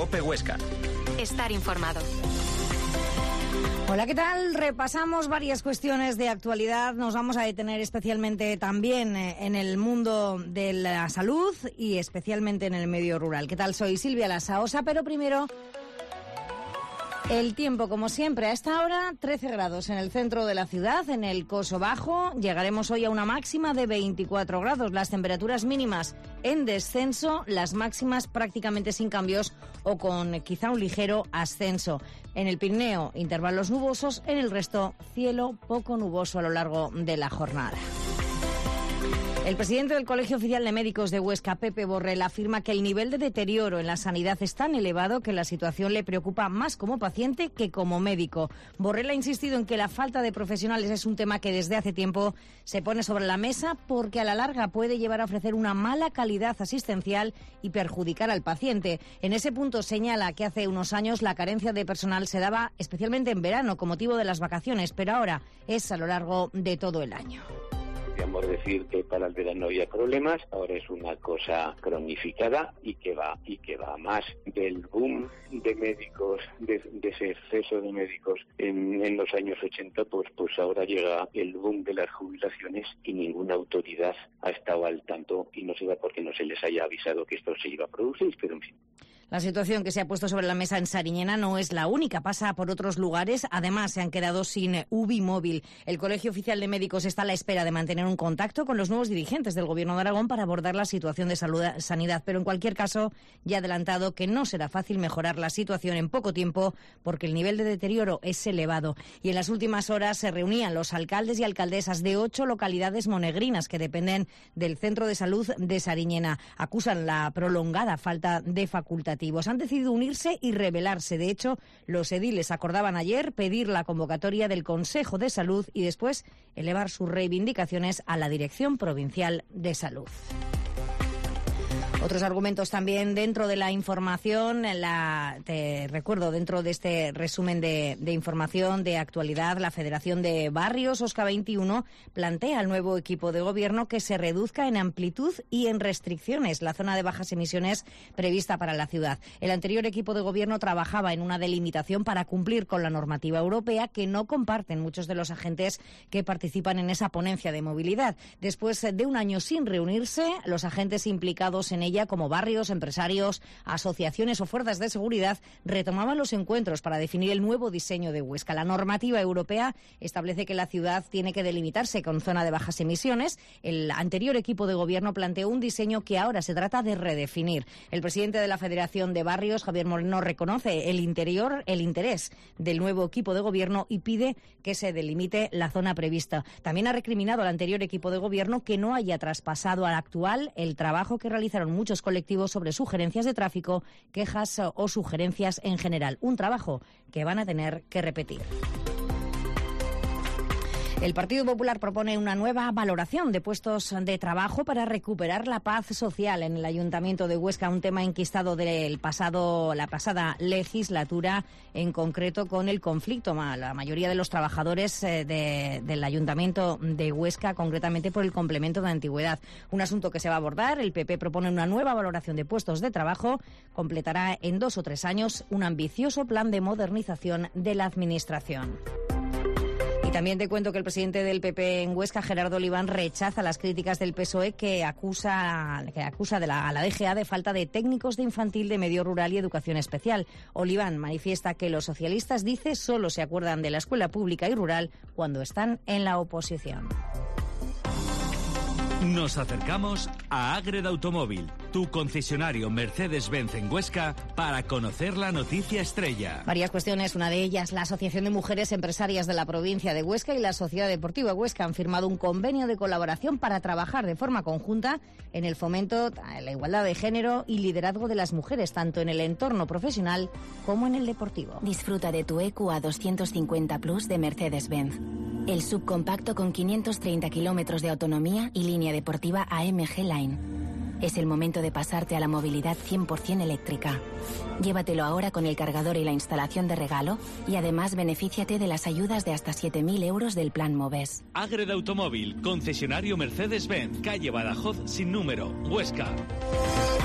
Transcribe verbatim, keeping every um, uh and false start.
COPE Huesca. Estar informado. Hola, ¿qué tal? Repasamos varias cuestiones de actualidad. Nos vamos a detener especialmente también en el mundo de la salud y especialmente en el medio rural. ¿Qué tal? Soy Silvia Lasaosa, pero primero el tiempo, como siempre, a esta hora, trece grados en el centro de la ciudad, en el Coso Bajo. Llegaremos hoy a una máxima de veinticuatro grados. Las temperaturas mínimas en descenso, las máximas prácticamente sin cambios o con quizá un ligero ascenso. En el Pirineo, intervalos nubosos, en el resto, cielo poco nuboso a lo largo de la jornada. El presidente del Colegio Oficial de Médicos de Huesca, Pepe Borrell, afirma que el nivel de deterioro en la sanidad es tan elevado que la situación le preocupa más como paciente que como médico. Borrell ha insistido en que la falta de profesionales es un tema que desde hace tiempo se pone sobre la mesa porque a la larga puede llevar a ofrecer una mala calidad asistencial y perjudicar al paciente. En ese punto señala que hace unos años la carencia de personal se daba especialmente en verano con motivo de las vacaciones, pero ahora es a lo largo de todo el año. Podríamos decir que para el verano había problemas, ahora es una cosa cronificada y que va y que va más del boom de médicos, de, de ese exceso de médicos en, en los años ochenta, pues pues ahora llega el boom de las jubilaciones y ninguna autoridad ha estado al tanto y no se da porque no se les haya avisado que esto se iba a producir, pero en fin. La situación que se ha puesto sobre la mesa en Sariñena no es la única, pasa por otros lugares. Además, se han quedado sin U B I móvil. El Colegio Oficial de Médicos está a la espera de mantener un contacto con los nuevos dirigentes del Gobierno de Aragón para abordar la situación de salud, sanidad. Pero en cualquier caso, ya ha adelantado que no será fácil mejorar la situación en poco tiempo porque el nivel de deterioro es elevado. Y en las últimas horas se reunían los alcaldes y alcaldesas de ocho localidades monegrinas que dependen del Centro de Salud de Sariñena. Acusan la prolongada falta de facultades. Han decidido unirse y rebelarse. De hecho, los ediles acordaban ayer pedir la convocatoria del Consejo de Salud y después elevar sus reivindicaciones a la Dirección Provincial de Salud. Otros argumentos también dentro de la información, la, te recuerdo, dentro de este resumen de, de información de actualidad, la Federación de Barrios, Osca veintiuno, plantea al nuevo equipo de gobierno que se reduzca en amplitud y en restricciones la zona de bajas emisiones prevista para la ciudad. El anterior equipo de gobierno trabajaba en una delimitación para cumplir con la normativa europea que no comparten muchos de los agentes que participan en esa ponencia de movilidad. Después de un año sin reunirse, los agentes implicados en ella, como barrios, empresarios, asociaciones o fuerzas de seguridad, retomaban los encuentros para definir el nuevo diseño de Huesca. La normativa europea establece que la ciudad tiene que delimitarse con zona de bajas emisiones. El anterior equipo de gobierno planteó un diseño que ahora se trata de redefinir. El presidente de la Federación de Barrios, Javier Moreno, reconoce el interior, el interés del nuevo equipo de gobierno y pide que se delimite la zona prevista. También ha recriminado al anterior equipo de gobierno que no haya traspasado al actual el trabajo que realizaron muchos colectivos sobre sugerencias de tráfico, quejas o sugerencias en general. Un trabajo que van a tener que repetir. El Partido Popular propone una nueva valoración de puestos de trabajo para recuperar la paz social en el Ayuntamiento de Huesca, un tema enquistado del pasado, la pasada legislatura, en concreto con el conflicto. La mayoría de los trabajadores de, del Ayuntamiento de Huesca, concretamente por el complemento de antigüedad. Un asunto que se va a abordar. El P P propone una nueva valoración de puestos de trabajo. Completará en dos o tres años un ambicioso plan de modernización de la Administración. Y también te cuento que el presidente del P P en Huesca, Gerardo Oliván, rechaza las críticas del P S O E que acusa, que acusa de la, a la D G A de falta de técnicos de infantil, de medio rural y educación especial. Oliván manifiesta que los socialistas, dice, solo se acuerdan de la escuela pública y rural cuando están en la oposición. Nos acercamos a Ágreda Automóvil, tu concesionario Mercedes-Benz en Huesca, para conocer la noticia estrella. Varias cuestiones, una de ellas, la Asociación de Mujeres Empresarias de la provincia de Huesca y la Sociedad Deportiva Huesca han firmado un convenio de colaboración para trabajar de forma conjunta en el fomento de la igualdad de género y liderazgo de las mujeres, tanto en el entorno profesional como en el deportivo. Disfruta de tu E Q A doscientos cincuenta Plus de Mercedes-Benz. El subcompacto con quinientos treinta kilómetros de autonomía y línea deportiva A M G Line. Es el momento de pasarte a la movilidad cien por ciento eléctrica. Llévatelo ahora con el cargador y la instalación de regalo y además benefíciate de las ayudas de hasta siete mil euros del Plan Moves. Ágreda Automóvil, concesionario Mercedes-Benz, calle Badajoz sin número, Huesca.